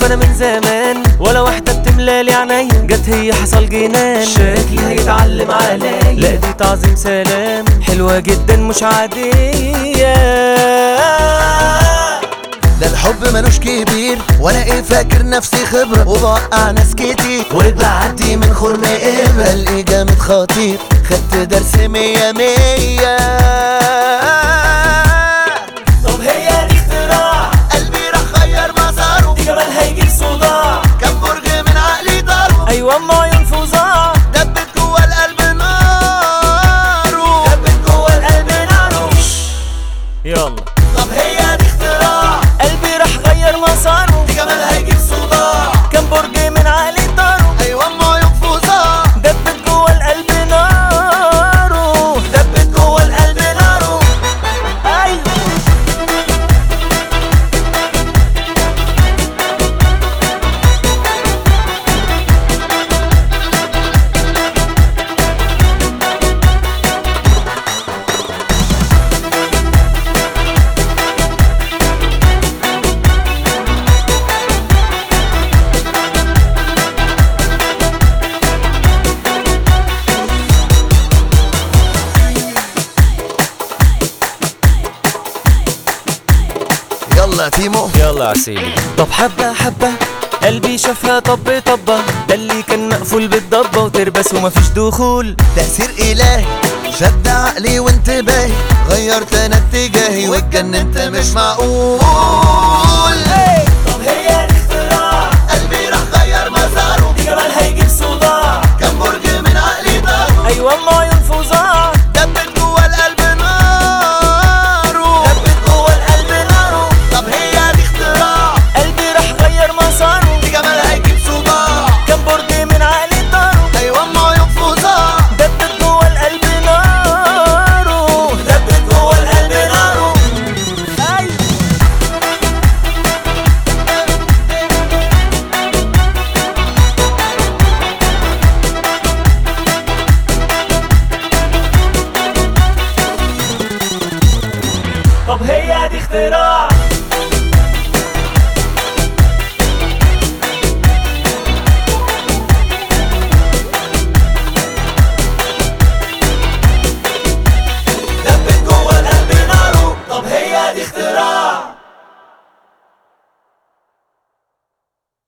معروف انا من زمان، ولا واحدة بتملالي عينيا، جت هي حصل جنان. شكلي هيتعلم عليا، لا دي تعظيم سلام، حلوة جدا مش عادية. ده الحب ملوش كبير، وانا ايه فاكر نفسي خبرة، وبوقع ناس كتير وبعدي من خرم إبرة. قلقي جامد خطير، خدت درس 100 100. طب هي دي اختراع، قلبي راح غير مساره، دي جمال هيجيب صداع، كم برج من عقلي ضربه. ايوه اما عيون فظاع، دبت جوه القلب ناره، دبت جوه القلب ناره. يلا طب هي دي اختراع، قلبي راح غير مساره، دي جمال هيجيب صداع، كم برج من عقلي طاره. ايوه اما ينفوزها. دبت جوه القلب ناره، دبت جوه القلب ناره. ايوه يلا تيمو يلا عسيلي. طب حبة حبة قلبي شافها طب طبة، ده اللي كان مقفول بالضبة وتربس ومفيش دخول. تأثير إلهي شد عقلي وانتباهي، غيرت انا اتجاهي واتجننت مش معقول.